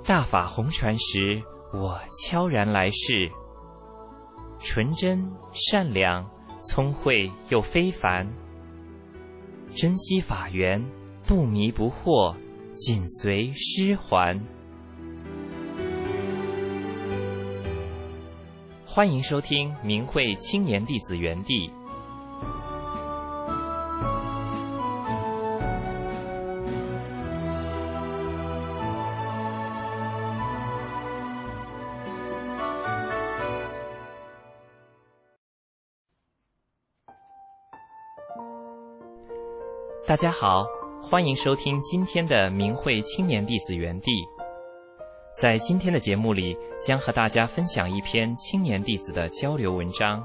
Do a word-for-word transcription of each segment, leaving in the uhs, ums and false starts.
大法红传时，我悄然来世，纯真善良，聪慧又非凡，珍惜法缘，不迷不惑，紧随师还。欢迎收听明慧青年弟子园地。大家好，欢迎收听今天的明慧青年弟子园地。在今天的节目里，将和大家分享一篇青年弟子的交流文章。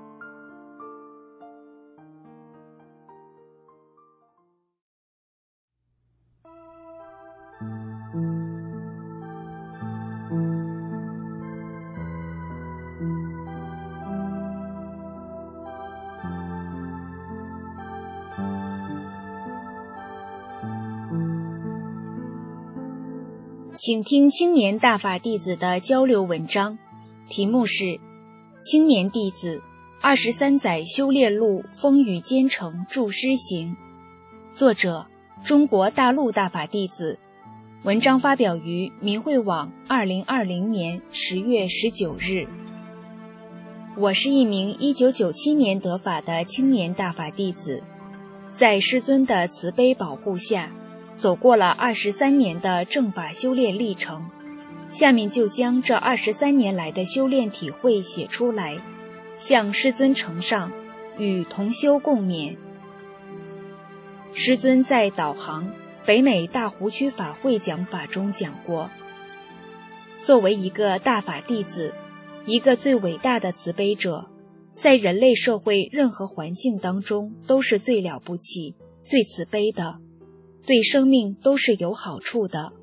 请听青年大法弟子的交流文章，题目是《青年弟子二十三载修炼路风雨兼程助师行》，作者中国大陆大法弟子，文章发表于明慧网二零二零年十月十九日。我是一名一九九七年得法的青年大法弟子，在师尊的慈悲保护下，走过了二十三年的正法修炼历程，下面就将这二十三年来的修炼体会写出来，向师尊呈上，与同修共勉。师尊在导航北美大湖区法会讲法中讲过，作为一个大法弟子，一个最伟大的慈悲者，在人类社会任何环境当中都是最了不起、最慈悲的，对生命都是有好处的。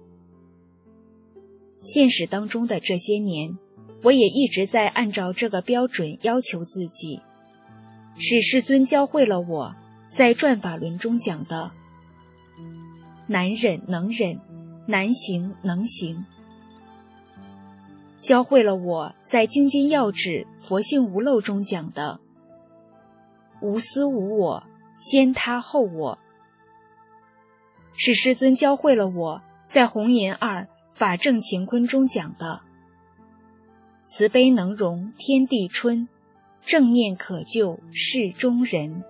现实当中的这些年，我也一直在按照这个标准要求自己，是师尊教会了我在转法轮中讲的难忍能忍，难行能行，教会了我在精金要旨佛性无漏中讲的无私无我，先他后我，是师尊教会了我在红岩二法正乾坤中讲的慈悲能容天地春，正念可救世中人。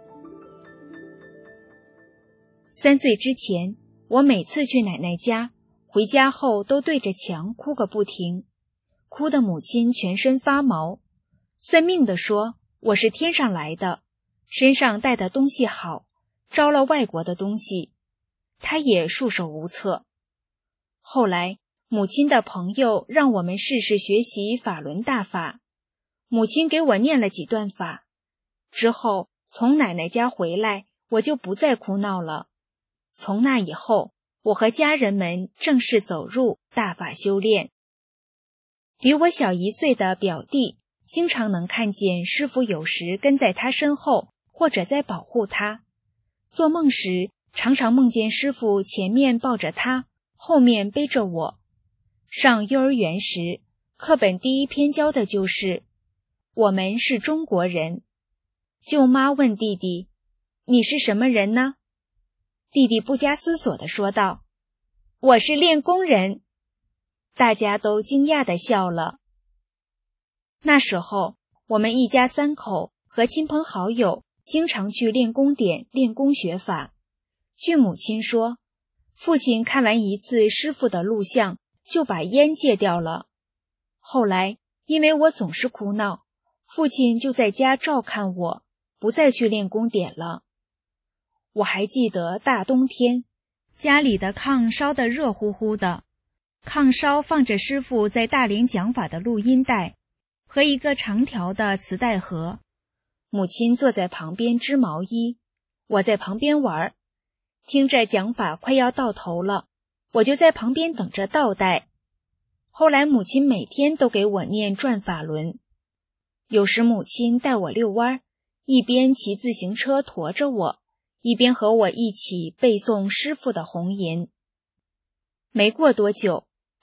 三岁之前，我每次去奶奶家，回家后都对着墙哭个不停，哭得母亲全身发毛，算命的说我是天上来的，身上带的东西好，招了外国的东西，他也束手无策。后来母亲的朋友让我们试试学习法轮大法，母亲给我念了几段法，之后从奶奶家回来，我就不再哭闹了。从那以后，我和家人们正式走入大法修炼。比我小一岁的表弟经常能看见师父有时跟在他身后，或者在保护他。做梦时常常梦见师父前面抱着他，后面背着我。上幼儿园时，课本第一篇教的就是我们是中国人。舅妈问弟弟，你是什么人呢？弟弟不加思索地说道，我是练功人。大家都惊讶地笑了。那时候我们一家三口和亲朋好友经常去练功点练功学法。据母亲说，父亲看完一次师父的录像，就把烟戒掉了。后来因为我总是哭闹，父亲就在家照看我，不再去练功点了。我还记得大冬天，家里的炕烧得热乎乎的，炕烧放着师父在大连讲法的录音带和一个长条的磁带盒，母亲坐在旁边织毛衣，我在旁边玩，听着讲法快要到头了，我就在旁边等着倒带。后来母亲每天都给我念转法轮，有时母亲带我遛弯，一边骑自行车驮着我，一边和我一起背诵师父的红吟。没过多久，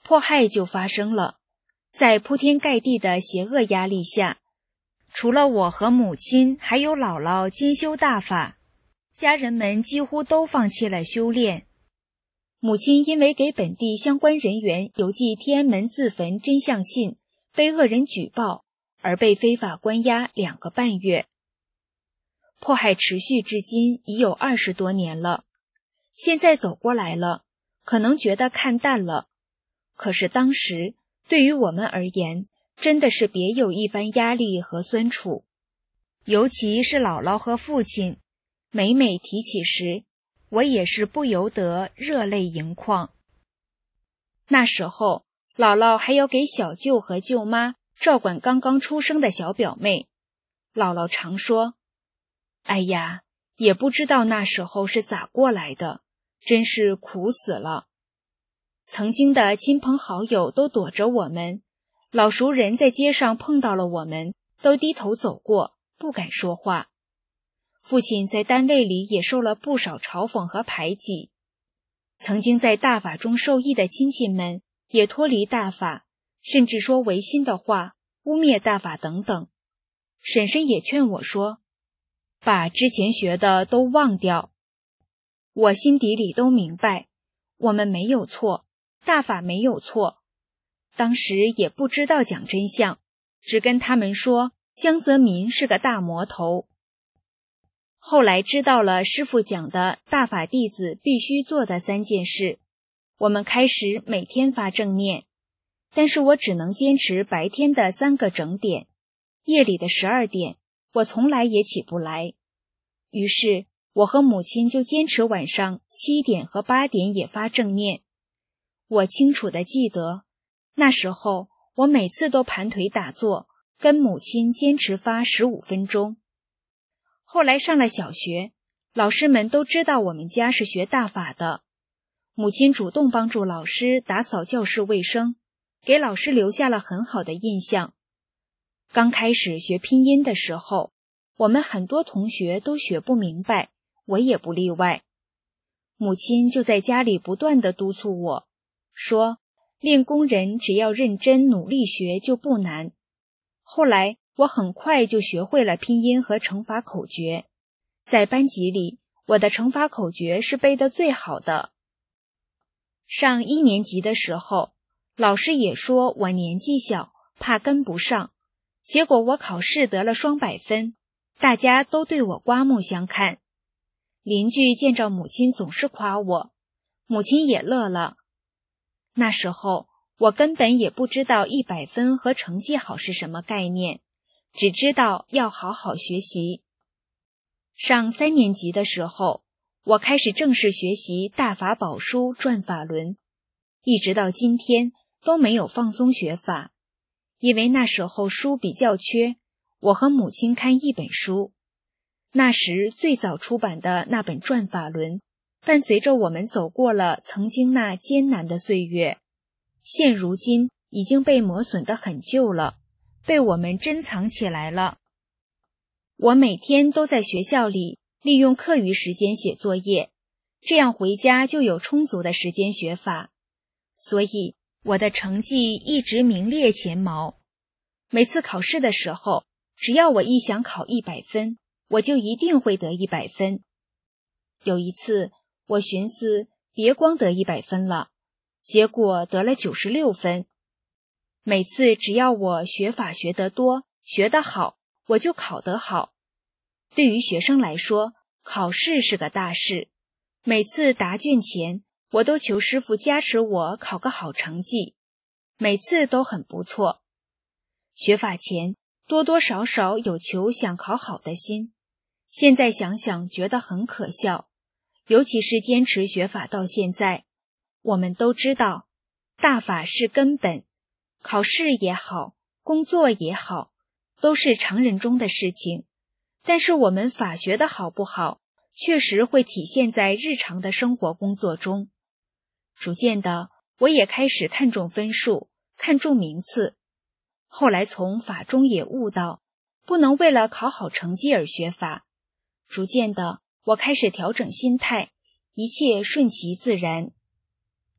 迫害就发生了。在铺天盖地的邪恶压力下，除了我和母亲还有姥姥兼修大法，家人们几乎都放弃了修炼。母亲因为给本地相关人员邮寄天安门自焚真相信，被恶人举报，而被非法关押两个半月。迫害持续至今已有二十多年了，现在走过来了，可能觉得看淡了，可是当时对于我们而言，真的是别有一番压力和酸楚。尤其是姥姥和父亲，每每提起时，我也是不由得热泪盈眶。那时候，姥姥还要给小舅和舅妈照管刚刚出生的小表妹。姥姥常说，哎呀，也不知道那时候是咋过来的，真是苦死了。曾经的亲朋好友都躲着我们，老熟人在街上碰到了我们，都低头走过，不敢说话。父亲在单位里也受了不少嘲讽和排挤。曾经在大法中受益的亲戚们也脱离大法，甚至说违心的话，污蔑大法等等。婶婶也劝我说，把之前学的都忘掉。我心底里都明白，我们没有错，大法没有错。当时也不知道讲真相，只跟他们说江泽民是个大魔头。后来知道了师父讲的大法弟子必须做的三件事，我们开始每天发正念，但是我只能坚持白天的三个整点，夜里的十二点我从来也起不来。于是我和母亲就坚持晚上七点和八点也发正念。我清楚地记得，那时候我每次都盘腿打坐，跟母亲坚持发十五分钟。后来上了小学，老师们都知道我们家是学大法的，母亲主动帮助老师打扫教室卫生，给老师留下了很好的印象。刚开始学拼音的时候，我们很多同学都学不明白，我也不例外。母亲就在家里不断地督促我，说练功人只要认真努力学就不难。后来我很快就学会了拼音和乘法口诀，在班级里，我的乘法口诀是背得最好的。上一年级的时候，老师也说我年纪小，怕跟不上，结果我考试得了双百分，大家都对我刮目相看。邻居见着母亲总是夸我，母亲也乐了。那时候我根本也不知道一百分和成绩好是什么概念，只知道要好好学习。上三年级的时候，我开始正式学习大法宝书转法轮，一直到今天都没有放松学法。因为那时候书比较缺，我和母亲看一本书。那时最早出版的那本转法轮，伴随着我们走过了曾经那艰难的岁月，现如今已经被磨损得很旧了，被我们珍藏起来了。我每天都在学校里利用课余时间写作业，这样回家就有充足的时间学法，所以我的成绩一直名列前茅。每次考试的时候，只要我一想考一百分，我就一定会得一百分。有一次，我寻思别光得一百分了，结果得了九十六分。每次只要我学法学得多，学得好，我就考得好。对于学生来说，考试是个大事。每次答卷前，我都求师父加持我考个好成绩，每次都很不错。学法前，多多少少有求想考好的心，现在想想觉得很可笑。尤其是坚持学法到现在，我们都知道，大法是根本，考试也好，工作也好，都是常人中的事情。但是我们法学的好不好，确实会体现在日常的生活工作中。逐渐的，我也开始看重分数，看重名次。后来从法中也悟到，不能为了考好成绩而学法。逐渐的，我开始调整心态，一切顺其自然。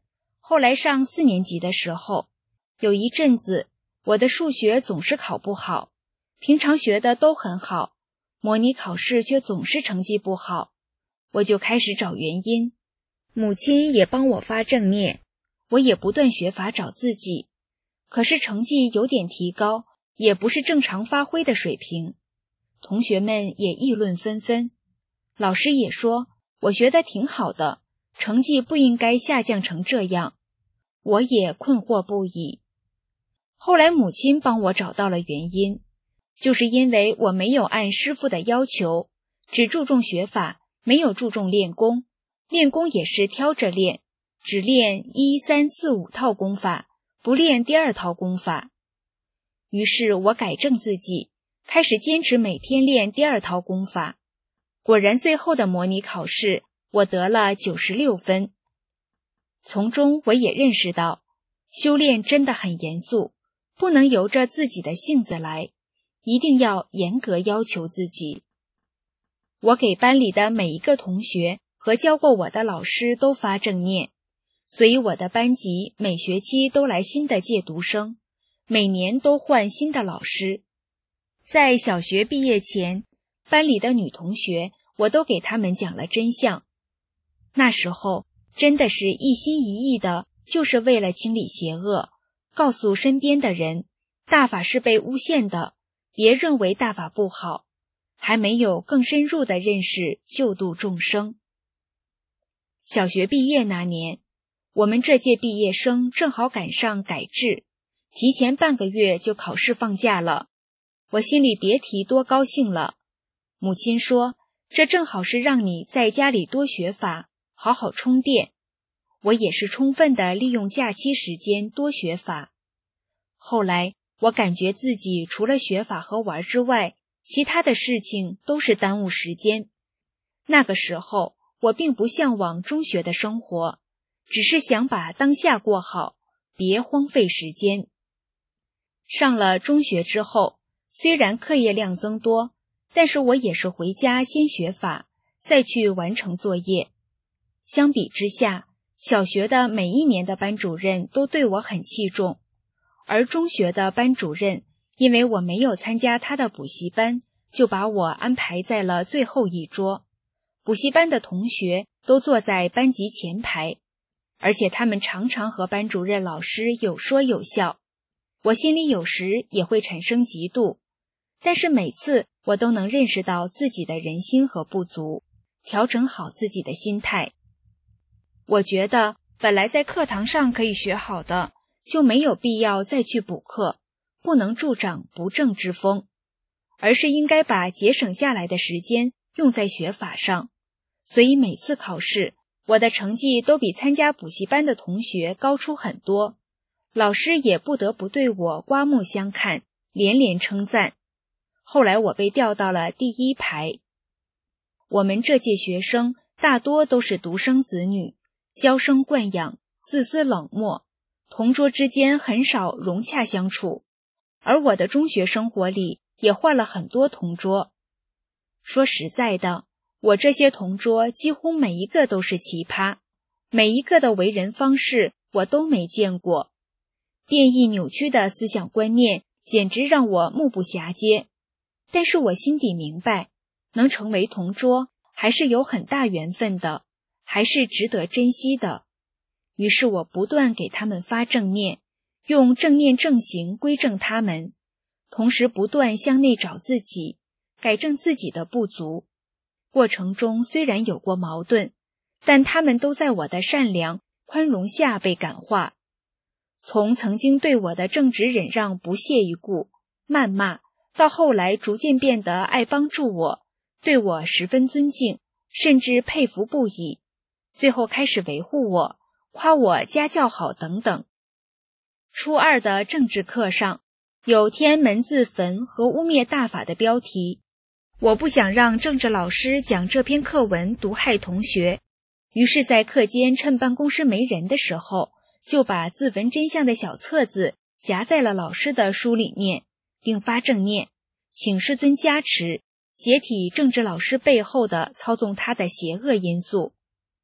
后来上四年级的时候，有一阵子我的数学总是考不好，平常学的都很好，模拟考试却总是成绩不好，我就开始找原因。母亲也帮我发正念，我也不断学法找自己，可是成绩有点提高，也不是正常发挥的水平。同学们也议论纷纷，老师也说我学得挺好的，成绩不应该下降成这样，我也困惑不已。后来母亲帮我找到了原因，就是因为我没有按师父的要求，只注重学法，没有注重练功，练功也是挑着练，只练一三四五套功法，不练第二套功法。于是我改正自己，开始坚持每天练第二套功法。果然最后的模拟考试，我得了九十六分。从中我也认识到，修炼真的很严肃，不能由着自己的性子来，一定要严格要求自己。我给班里的每一个同学和教过我的老师都发正念，所以我的班级每学期都来新的借读生，每年都换新的老师。在小学毕业前，班里的女同学我都给他们讲了真相。那时候真的是一心一意的，就是为了清理邪恶，告诉身边的人，大法是被诬陷的，别认为大法不好，还没有更深入的认识救度众生。小学毕业那年，我们这届毕业生正好赶上改制，提前半个月就考试放假了，我心里别提多高兴了。母亲说，这正好是让你在家里多学法，好好充电。我也是充分的利用假期时间多学法。后来我感觉自己除了学法和玩之外，其他的事情都是耽误时间。那个时候我并不向往中学的生活，只是想把当下过好，别荒废时间。上了中学之后，虽然课业量增多，但是我也是回家先学法，再去完成作业。相比之下，小学的每一年的班主任都对我很器重，而中学的班主任因为我没有参加他的补习班，就把我安排在了最后一桌。补习班的同学都坐在班级前排，而且他们常常和班主任老师有说有笑，我心里有时也会产生嫉妒，但是每次我都能认识到自己的人心和不足，调整好自己的心态。我觉得本来在课堂上可以学好的，就没有必要再去补课，不能助长不正之风，而是应该把节省下来的时间用在学法上。所以每次考试，我的成绩都比参加补习班的同学高出很多，老师也不得不对我刮目相看，连连称赞。后来我被调到了第一排。我们这届学生大多都是独生子女，娇生惯养，自私冷漠，同桌之间很少融洽相处。而我的中学生活里也换了很多同桌。说实在的，我这些同桌几乎每一个都是奇葩，每一个的为人方式我都没见过，变异扭曲的思想观念简直让我目不暇接。但是我心底明白，能成为同桌还是有很大缘分的，还是值得珍惜的。于是我不断给他们发正念，用正念正行归正他们，同时不断向内找自己，改正自己的不足。过程中虽然有过矛盾，但他们都在我的善良宽容下被感化。从曾经对我的正直忍让不屑一顾、谩骂，到后来逐渐变得爱帮助我，对我十分尊敬，甚至佩服不已，最后开始维护我，夸我家教好等等。初二的政治课上，有天安门自焚和污蔑大法的标题，我不想让政治老师讲这篇课文毒害同学，于是在课间趁办公室没人的时候，就把自焚真相的小册子夹在了老师的书里面，并发正念，请师尊加持，解体政治老师背后的操纵他的邪恶因素。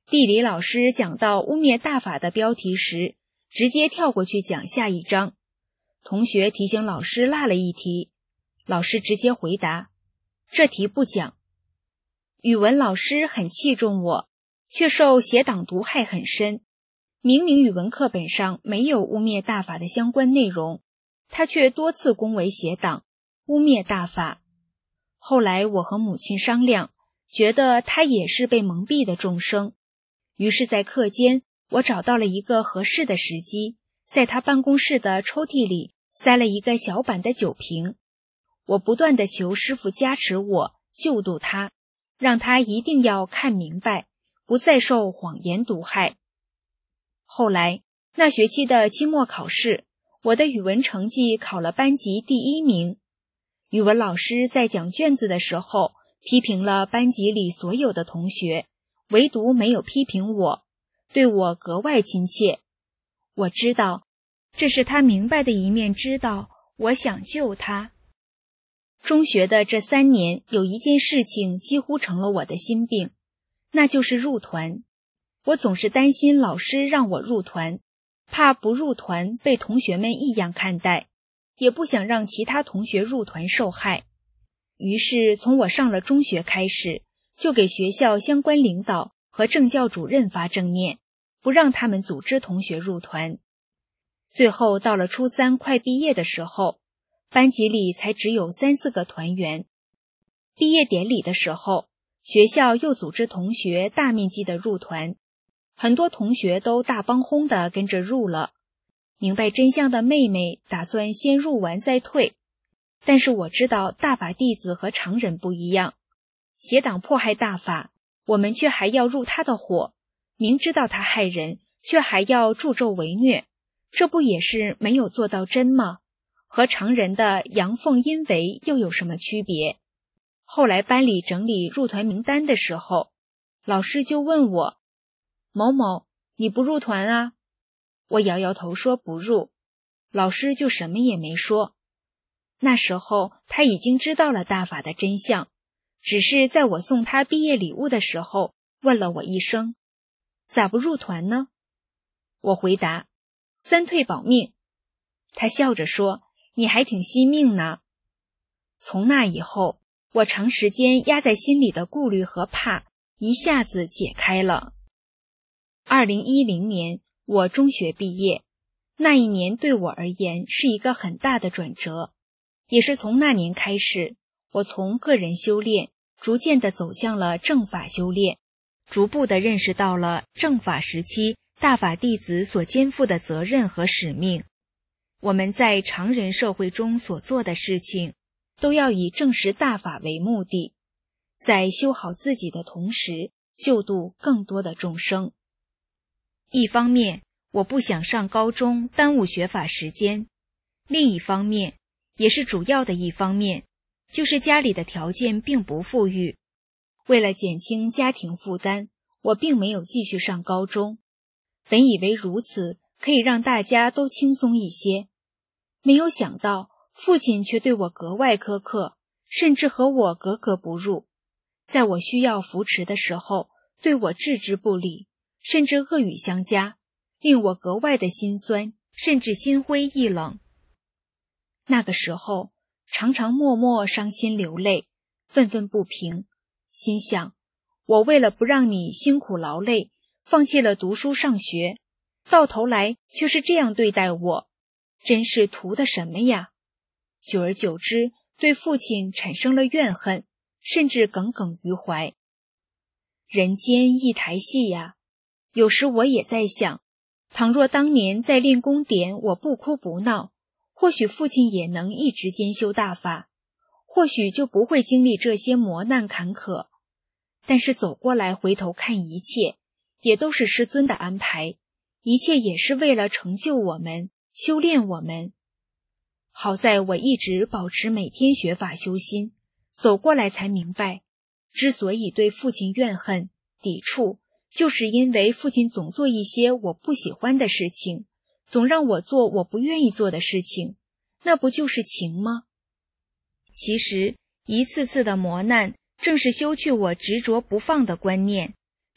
地理老师讲到污蔑大法的标题时，直接跳过去讲下一章。同学提醒老师落了一题，老师直接回答，这题不讲。语文老师很器重我，却受邪党毒害很深。明明语文课本上没有污蔑大法的相关内容，他却多次恭维邪党，污蔑大法。后来我和母亲商量，觉得他也是被蒙蔽的众生，于是在课间，我找到了一个合适的时机，在他办公室的抽屉里塞了一个小版的酒瓶。我不断地求师父加持我，救度他，让他一定要看明白，不再受谎言毒害。后来那学期的期末考试，我的语文成绩考了班级第一名。语文老师在讲卷子的时候，批评了班级里所有的同学，唯独没有批评我，对我格外亲切。我知道，这是他明白的一面，知道我想救他。中学的这三年，有一件事情几乎成了我的心病，那就是入团。我总是担心老师让我入团，怕不入团被同学们异样看待，也不想让其他同学入团受害。于是从我上了中学开始，就给学校相关领导和政教主任发正念，不让他们组织同学入团。最后到了初三快毕业的时候，班级里才只有三四个团员。毕业典礼的时候，学校又组织同学大面积的入团，很多同学都大帮轰地跟着入了。明白真相的妹妹打算先入完再退，但是我知道大法弟子和常人不一样，邪党迫害大法，我们却还要入他的伙，明知道他害人，却还要助纣为虐，这不也是没有做到真吗？和常人的阳奉阴违又有什么区别？后来班里整理入团名单的时候，老师就问我，某某，你不入团啊？我摇摇头说不入，老师就什么也没说。那时候他已经知道了大法的真相，只是在我送他毕业礼物的时候，问了我一声，咋不入团呢？我回答，三退保命。他笑着说，你还挺惜命呢。从那以后，我长时间压在心里的顾虑和怕，一下子解开了。二零一零年，我中学毕业，那一年对我而言是一个很大的转折，也是从那年开始，我从个人修炼，逐渐地走向了正法修炼，逐步地认识到了正法时期大法弟子所肩负的责任和使命。我们在常人社会中所做的事情，都要以证实大法为目的，在修好自己的同时，救度更多的众生。一方面，我不想上高中耽误学法时间；另一方面，也是主要的一方面，就是家里的条件并不富裕。为了减轻家庭负担，我并没有继续上高中。本以为如此可以让大家都轻松一些，没有想到父亲却对我格外苛刻，甚至和我格格不入。在我需要扶持的时候，对我置之不理，甚至恶语相加，令我格外的心酸，甚至心灰意冷。那个时候，常常默默伤心流泪，愤愤不平，心想，我为了不让你辛苦劳累，放弃了读书上学，到头来却是这样对待我，真是图的什么呀？久而久之，对父亲产生了怨恨，甚至耿耿于怀。人间一台戏呀，有时我也在想，倘若当年在练功点我不哭不闹，或许父亲也能一直兼修大法，或许就不会经历这些磨难坎坷。但是走过来回头看一切，也都是师尊的安排，一切也是为了成就我们，修炼我们。好在我一直保持每天学法修心，走过来才明白，之所以对父亲怨恨、抵触，就是因为父亲总做一些我不喜欢的事情，总让我做我不愿意做的事情，那不就是情吗？其实，一次次的磨难，正是修去我执着不放的观念，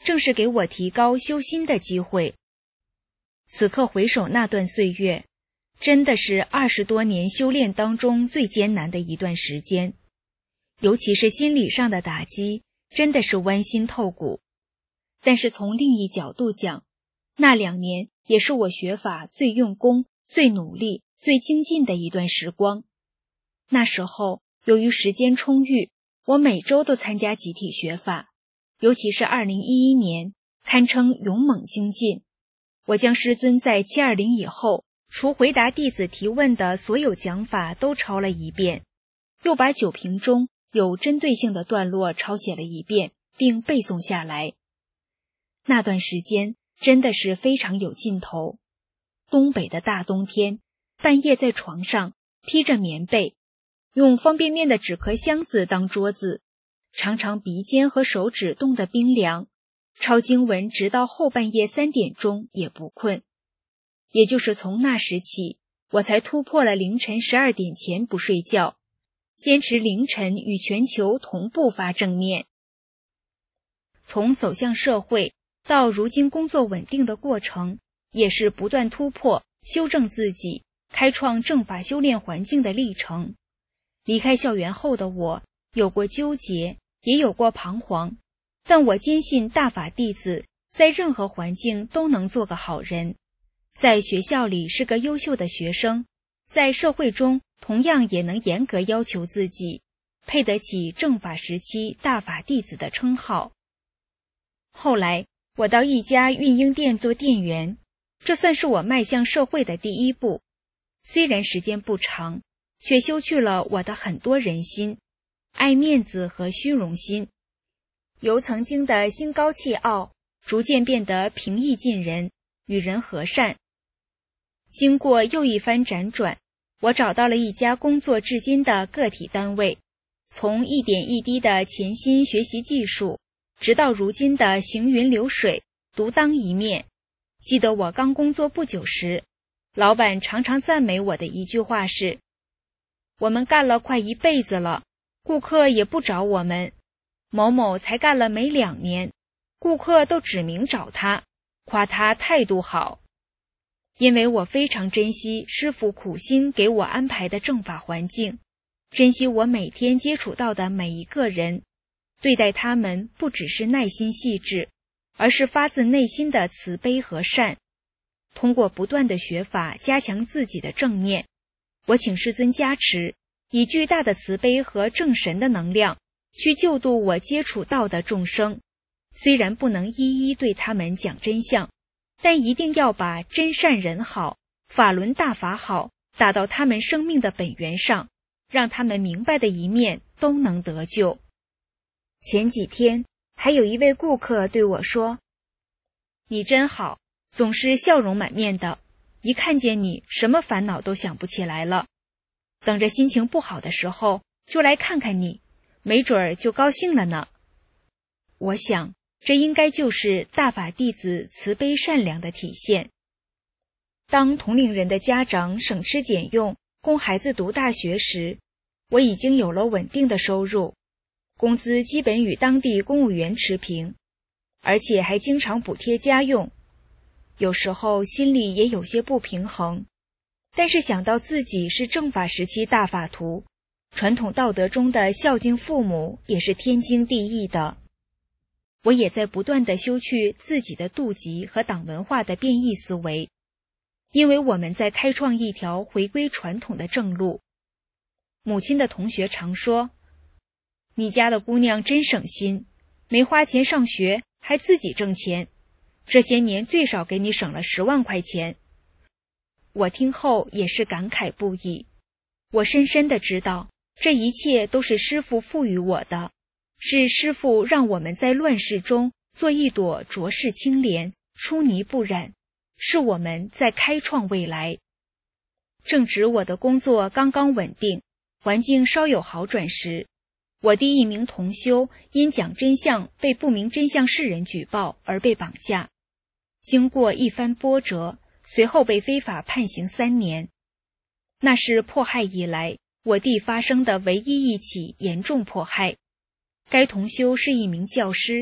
正是给我提高修心的机会。此刻回首那段岁月，真的是二十多年修炼当中最艰难的一段时间，尤其是心理上的打击，真的是剜心透骨。但是从另一角度讲，那两年也是我学法最用功、最努力、最精进的一段时光。那时候由于时间充裕，我每周都参加集体学法，尤其是二零一一年，堪称勇猛精进。我将师尊在七二零以后，除回答弟子提问的所有讲法都抄了一遍，又把九评中有针对性的段落抄写了一遍，并背诵下来。那段时间真的是非常有劲头。东北的大冬天，半夜在床上披着棉被，用方便面的纸壳箱子当桌子，常常鼻尖和手指冻得冰凉，抄经文直到后半夜三点钟也不困。也就是从那时起，我才突破了凌晨十二点前不睡觉，坚持凌晨与全球同步发正念。从走向社会到如今工作稳定的过程，也是不断突破、修正自己、开创正法修炼环境的历程。离开校园后的我，有过纠结，也有过彷徨，但我坚信大法弟子在任何环境都能做个好人，在学校里是个优秀的学生，在社会中同样也能严格要求自己，配得起正法时期大法弟子的称号。后来我到一家运营店做店员，这算是我迈向社会的第一步。虽然时间不长，却修去了我的很多人心，爱面子和虚荣心，由曾经的心高气傲，逐渐变得平易近人，与人和善。经过又一番辗转，我找到了一家工作至今的个体单位，从一点一滴的潜心学习技术，直到如今的行云流水，独当一面。记得我刚工作不久时，老板常常赞美我的一句话是：我们干了快一辈子了，顾客也不找我们，某某才干了没两年，顾客都指名找他，夸他态度好。因为我非常珍惜师父苦心给我安排的正法环境，珍惜我每天接触到的每一个人，对待他们不只是耐心细致，而是发自内心的慈悲和善。通过不断的学法加强自己的正念，我请师尊加持，以巨大的慈悲和正神的能量去救度我接触到的众生。虽然不能一一对他们讲真相，但一定要把真善人好、法轮大法好打到他们生命的本源上，让他们明白的一面都能得救。前几天还有一位顾客对我说：你真好，总是笑容满面的，一看见你什么烦恼都想不起来了，等着心情不好的时候就来看看你，没准儿就高兴了呢。我想这应该就是大法弟子慈悲善良的体现。当同龄人的家长省吃俭用供孩子读大学时，我已经有了稳定的收入，工资基本与当地公务员持平，而且还经常补贴家用。有时候心里也有些不平衡，但是想到自己是正法时期大法徒，传统道德中的孝敬父母也是天经地义的。我也在不断地修去自己的妒忌和党文化的变异思维，因为我们在开创一条回归传统的正路。母亲的同学常说：你家的姑娘真省心，没花钱上学，还自己挣钱，这些年最少给你省了十万块钱。我听后也是感慨不已，我深深地知道，这一切都是师父赋予我的，是师父让我们在乱世中做一朵浊世清莲，出泥不染，是我们在开创未来。正值我的工作刚刚稳定，环境稍有好转时，我的一名同修因讲真相被不明真相世人举报而被绑架，经过一番波折，随后被非法判刑三年。那是迫害以来我弟发生的唯一一起严重迫害。该同修是一名教师，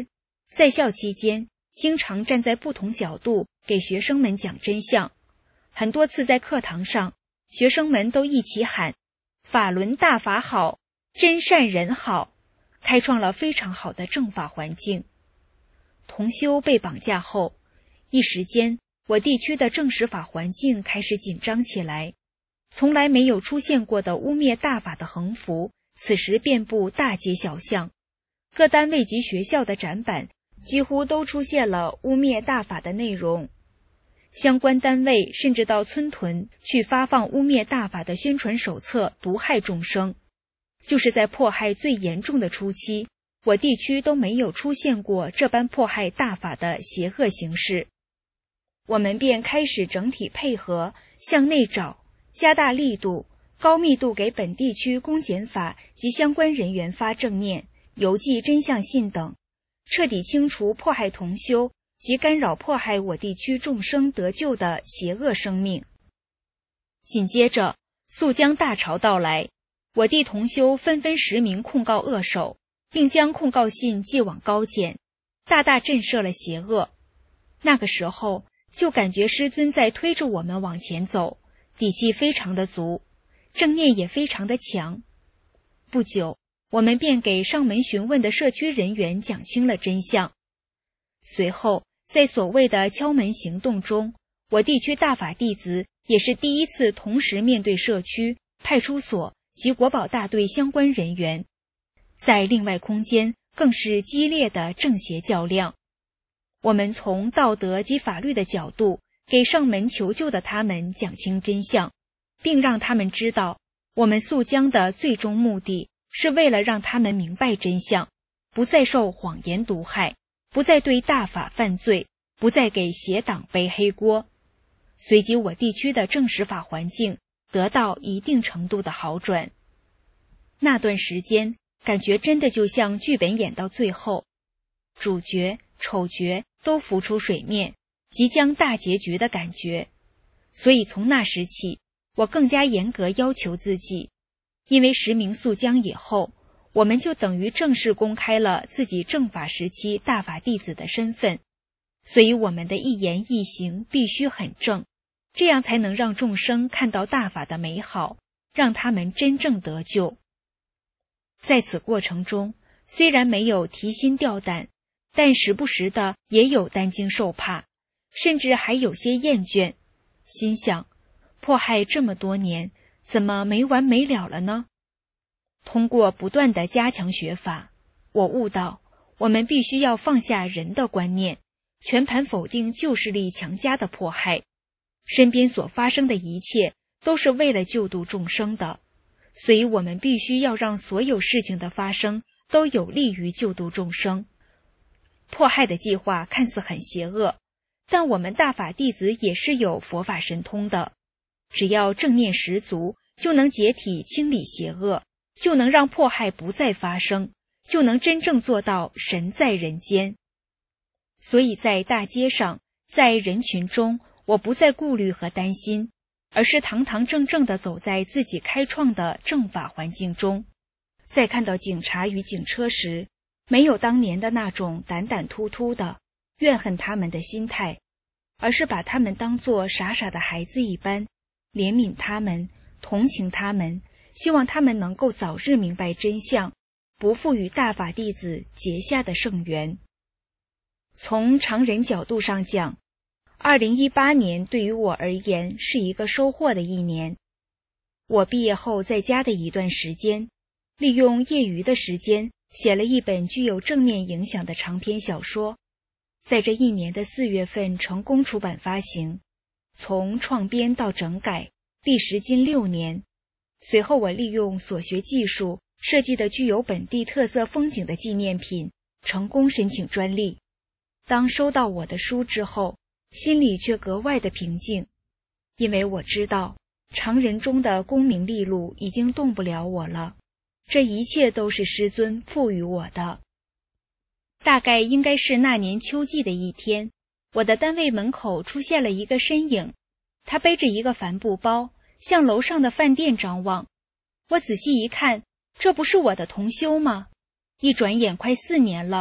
在校期间，经常站在不同角度给学生们讲真相。很多次在课堂上，学生们都一起喊法轮大法好，真善人好，开创了非常好的正法环境。同修被绑架后，一时间我地区的正实法环境开始紧张起来，从来没有出现过的污蔑大法的横幅此时遍布大街小巷，各单位及学校的展板几乎都出现了污蔑大法的内容。相关单位甚至到村屯去发放污蔑大法的宣传手册，毒害众生。就是在迫害最严重的初期，我地区都没有出现过这般迫害大法的邪恶形式。我们便开始整体配合，向内找，加大力度，高密度给本地区公检法及相关人员发正念、邮寄真相信等，彻底清除迫害同修及干扰迫害我地区众生得救的邪恶生命。紧接着，肃江大潮到来，我地同修纷纷实名控告恶手，并将控告信寄往高检，大大震慑了邪恶。那个时候，就感觉师尊在推着我们往前走，底气非常的足，正念也非常的强。不久，我们便给上门询问的社区人员讲清了真相。随后，在所谓的敲门行动中，我地区大法弟子也是第一次同时面对社区、派出所及国保大队相关人员，在另外空间更是激烈的正邪较量。我们从道德及法律的角度给上门求救的他们讲清真相，并让他们知道，我们肃江的最终目的是为了让他们明白真相，不再受谎言毒害，不再对大法犯罪，不再给邪党背黑锅。随即我地区的正实法环境得到一定程度的好转。那段时间感觉真的就像剧本演到最后，主角、丑角都浮出水面，即将大结局的感觉。所以从那时起，我更加严格要求自己，因为实名肃江以后，我们就等于正式公开了自己正法时期大法弟子的身份，所以我们的一言一行必须很正，这样才能让众生看到大法的美好，让他们真正得救。在此过程中，虽然没有提心吊胆，但时不时的也有担惊受怕，甚至还有些厌倦，心想，迫害这么多年，怎么没完没了了呢？通过不断的加强学法，我悟到，我们必须要放下人的观念，全盘否定旧势力强加的迫害。身边所发生的一切都是为了救度众生的，所以我们必须要让所有事情的发生都有利于救度众生。迫害的计划看似很邪恶，但我们大法弟子也是有佛法神通的，只要正念十足，就能解体清理邪恶，就能让迫害不再发生，就能真正做到神在人间。所以在大街上，在人群中，我不再顾虑和担心，而是堂堂正正地走在自己开创的正法环境中。在看到警察与警车时，没有当年的那种胆胆突突的怨恨他们的心态，而是把他们当作傻傻的孩子一般，怜悯他们，同情他们，希望他们能够早日明白真相，不负与大法弟子结下的圣缘。从常人角度上讲，二零一八年对于我而言是一个收获的一年。我毕业后在家的一段时间，利用业余的时间写了一本具有正面影响的长篇小说，在这一年的四月份成功出版发行，从创编到整改历时近六年。随后我利用所学技术设计的具有本地特色风景的纪念品，成功申请专利。当收到我的书之后，心里却格外的平静，因为我知道常人中的功名利禄已经动不了我了，这一切都是师尊赋予我的。大概应该是那年秋季的一天，我的单位门口出现了一个身影，他背着一个帆布包，向楼上的饭店张望。我仔细一看，这不是我的同修吗？一转眼快四年了，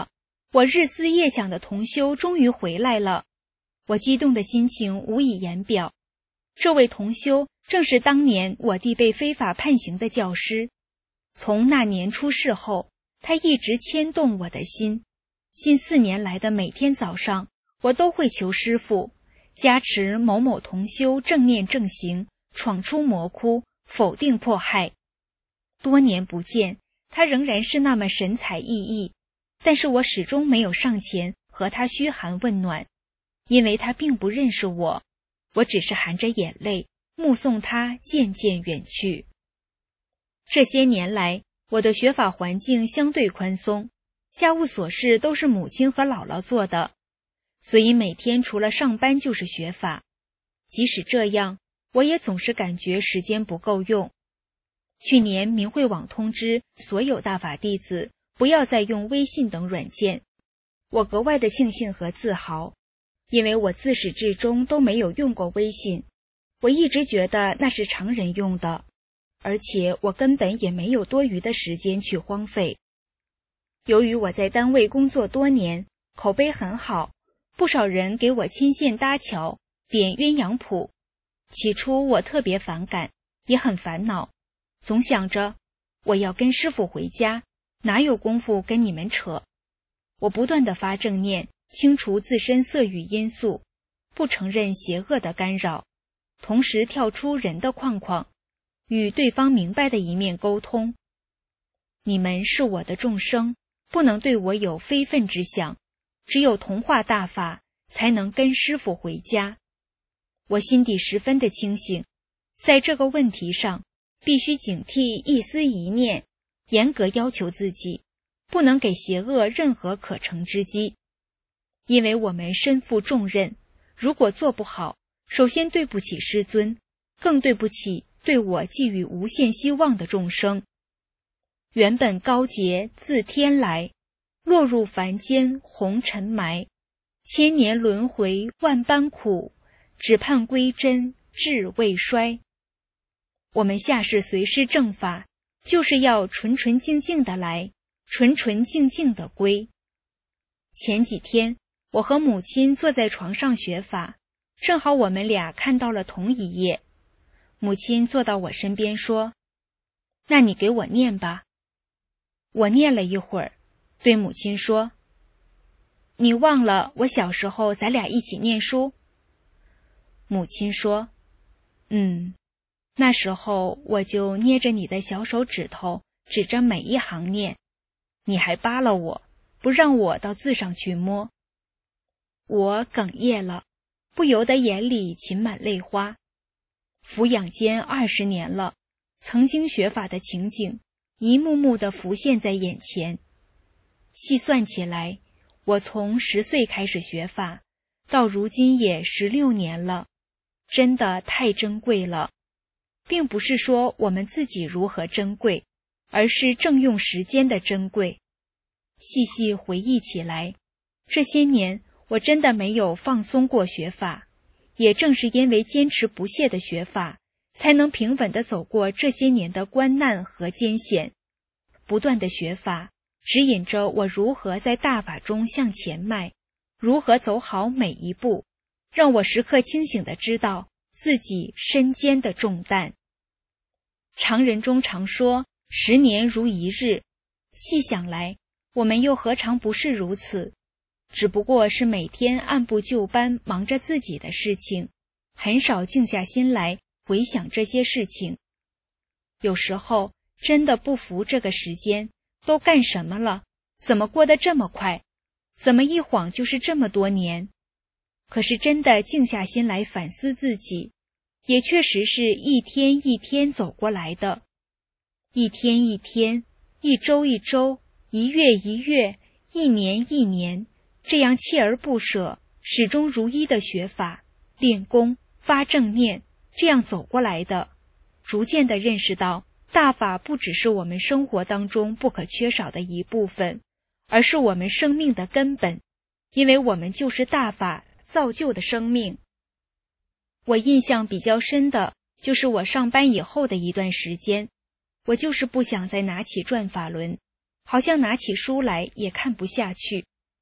我日思夜想的同修终于回来了，我激动的心情无以言表。这位同修正是当年我弟被非法判刑的教师，从那年出事后，他一直牵动我的心。近四年来的每天早上，我都会求师父加持某某同修正念正行，闯出魔窟，否定迫害。多年不见，他仍然是那么神采奕奕，但是我始终没有上前和他嘘寒问暖，因为他并不认识我，我只是含着眼泪目送他渐渐远去。这些年来，我的学法环境相对宽松，家务琐事都是母亲和姥姥做的，所以每天除了上班就是学法。即使这样，我也总是感觉时间不够用。去年明慧网通知所有大法弟子不要再用微信等软件，我格外的庆幸和自豪，因为我自始至终都没有用过微信，我一直觉得那是常人用的，而且我根本也没有多余的时间去荒废。由于我在单位工作多年，口碑很好，不少人给我牵线搭桥，点鸳鸯谱。起初我特别反感，也很烦恼，总想着我要跟师父回家，哪有功夫跟你们扯。我不断地发正念，清除自身色欲因素，不承认邪恶的干扰，同时跳出人的框框，与对方明白的一面沟通。你们是我的众生，不能对我有非分之想，只有同化大法，才能跟师父回家。我心底十分的清醒，在这个问题上，必须警惕一丝一念，严格要求自己，不能给邪恶任何可乘之机。因为我们身负重任，如果做不好，首先对不起师尊，更对不起对我寄予无限希望的众生。原本高洁自天来，落入凡间红尘埋，千年轮回万般苦，只盼归真志未衰。我们下世随师正法，就是要纯纯净净的来，纯纯净净的归。前几天我和母亲坐在床上学法，正好我们俩看到了同一页。母亲坐到我身边说：那你给我念吧。我念了一会儿，对母亲说：你忘了我小时候咱俩一起念书？母亲说：嗯，那时候我就捏着你的小手指头，指着每一行念，你还扒了我，不让我到字上去摸。我哽咽了，不由得眼里噙满泪花。抚养间二十年了，曾经学法的情景一幕幕地浮现在眼前。细算起来，我从十岁开始学法，到如今也十六年了，真的太珍贵了。并不是说我们自己如何珍贵，而是正用时间的珍贵。细细回忆起来，这些年我真的没有放松过学法，也正是因为坚持不懈的学法，才能平稳地走过这些年的关难和艰险。不断的学法，指引着我如何在大法中向前迈，如何走好每一步，让我时刻清醒地知道自己身肩的重担。常人中常说十年如一日，细想来，我们又何尝不是如此？只不过是每天按部就班忙着自己的事情，很少静下心来回想这些事情。有时候真的不服这个时间，都干什么了？怎么过得这么快？怎么一晃就是这么多年？可是真的静下心来反思自己，也确实是一天一天走过来的。一天一天，一周一周，一月一月，一年一年，这样锲而不舍，始终如一的学法、练功、发正念，这样走过来的。逐渐地认识到，大法不只是我们生活当中不可缺少的一部分，而是我们生命的根本，因为我们就是大法造就的生命。我印象比较深的就是我上班以后的一段时间，我就是不想再拿起转法轮，好像拿起书来也看不下去，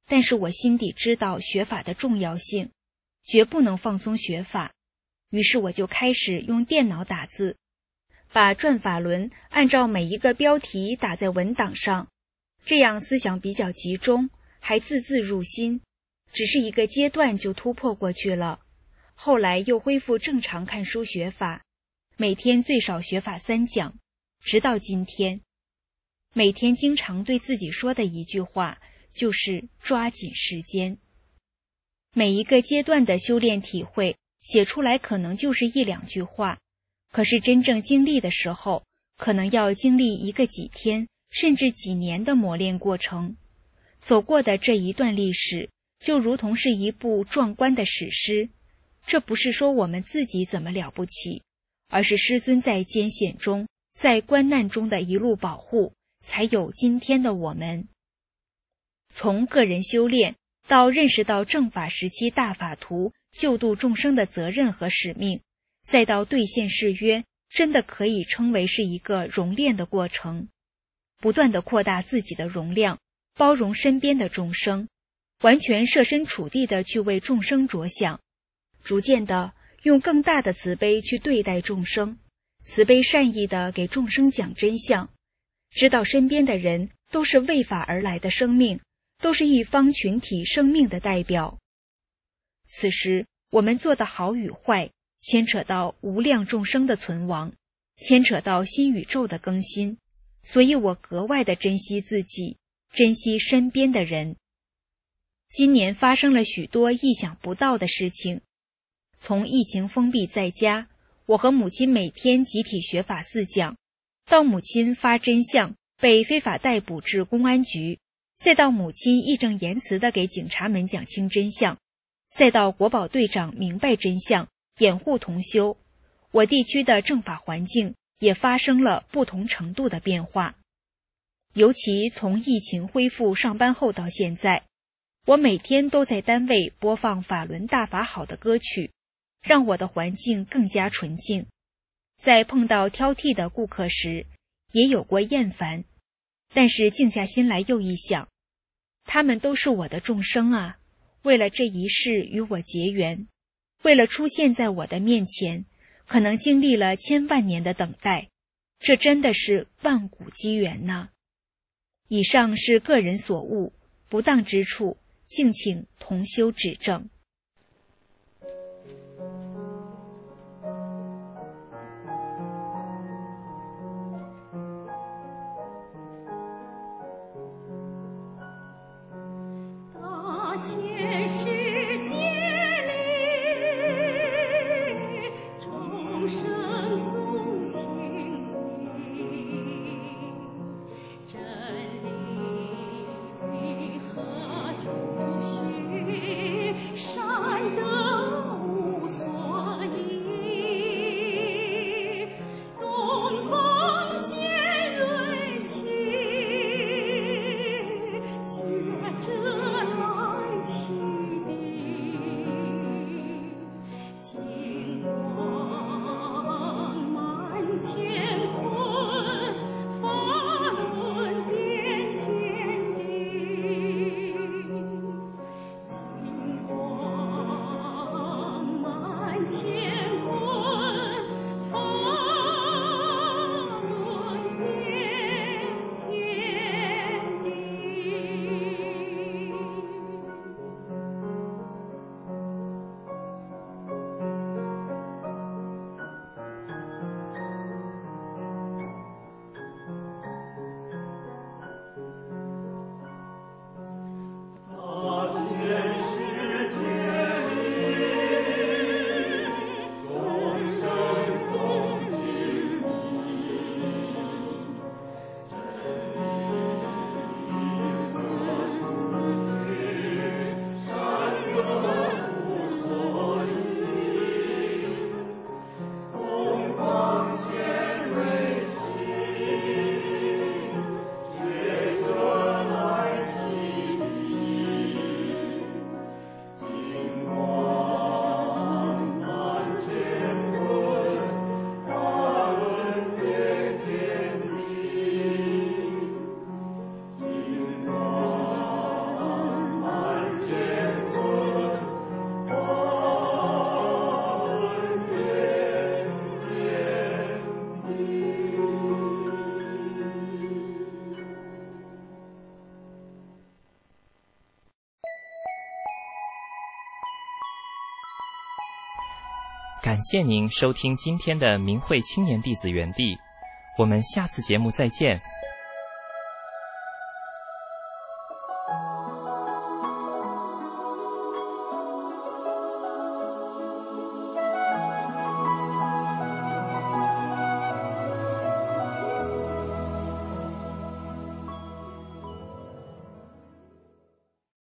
但是我心底知道学法的重要性，绝不能放松学法。于是我就开始用电脑打字，把转法轮按照每一个标题打在文档上，这样思想比较集中，还字字入心。只是一个阶段就突破过去了，后来又恢复正常看书学法，每天最少学法三讲，直到今天。每天经常对自己说的一句话就是抓紧时间。每一个阶段的修炼体会写出来可能就是一两句话，可是真正经历的时候，可能要经历一个几天甚至几年的磨练过程。走过的这一段历史就如同是一部壮观的史诗。这不是说我们自己怎么了不起，而是师尊在艰险中，在关难中的一路保护，才有今天的我们。从个人修炼到认识到正法时期大法图救度众生的责任和使命，再到兑现誓约，真的可以称为是一个熔炼的过程，不断地扩大自己的容量，包容身边的众生，完全设身处地地去为众生着想，逐渐地用更大的慈悲去对待众生，慈悲善意地给众生讲真相，知道身边的人都是为法而来的生命，都是一方群体生命的代表。此时我们做的好与坏，牵扯到无量众生的存亡，牵扯到新宇宙的更新，所以我格外的珍惜自己，珍惜身边的人。今年发生了许多意想不到的事情。从疫情封闭在家，我和母亲每天集体学法四讲，到母亲发真相被非法逮捕至公安局，再到母亲义正言辞地给警察们讲清真相，再到国保队长明白真相，掩护同修，我地区的正法环境也发生了不同程度的变化。尤其从疫情恢复上班后到现在，我每天都在单位播放法轮大法好的歌曲，让我的环境更加纯净。在碰到挑剔的顾客时，也有过厌烦，但是静下心来又一想，他们都是我的众生啊，为了这一世与我结缘，为了出现在我的面前，可能经历了千万年的等待，这真的是万古机缘呐。以上是个人所悟，不当之处，敬请同修指正。 这来情感谢您收听今天的明慧青年弟子园地，我们下次节目再见。